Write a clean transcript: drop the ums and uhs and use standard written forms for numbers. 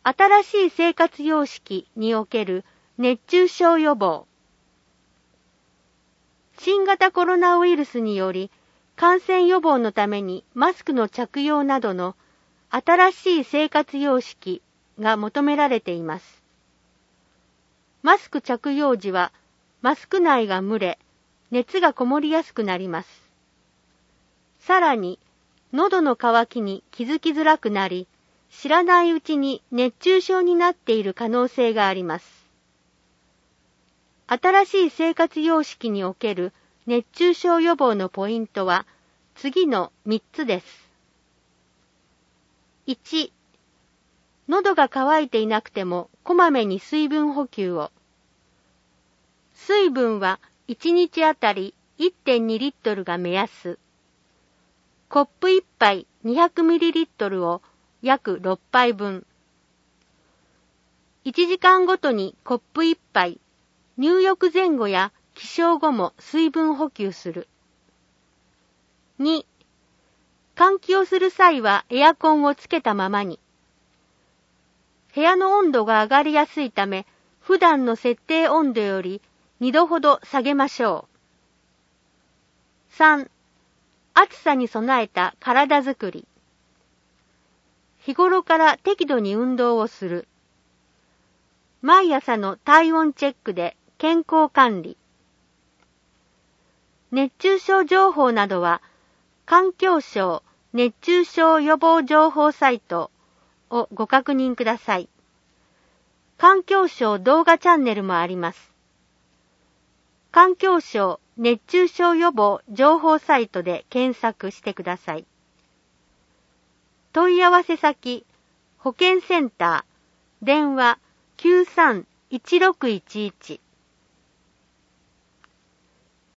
新しい生活様式における熱中症予防。新型コロナウイルスにより感染予防のためにマスクの着用などの新しい生活様式が求められています。マスク着用時はマスク内が蒸れ、熱がこもりやすくなります。さらに、喉の渇きに気づきづらくなり、知らないうちに熱中症になっている可能性があります。新しい生活様式における熱中症予防のポイントは次の3つです。1、喉が渇いていなくてもこまめに水分補給を。水分は1日あたり 1.2 リットルが目安。コップ1杯200ミリリットルを約6杯分。1時間ごとにコップ1杯、入浴前後や起床後も水分補給する。2、換気をする際はエアコンをつけたままに。部屋の温度が上がりやすいため、普段の設定温度より2度ほど下げましょう。3、暑さに備えた体づくり。日頃から適度に運動をする。毎朝の体温チェックで健康管理。熱中症情報などは、環境省熱中症予防情報サイトをご確認ください。環境省動画チャンネルもあります。環境省熱中症予防情報サイトで検索してください。問い合わせ先、保健センター、電話 93-1611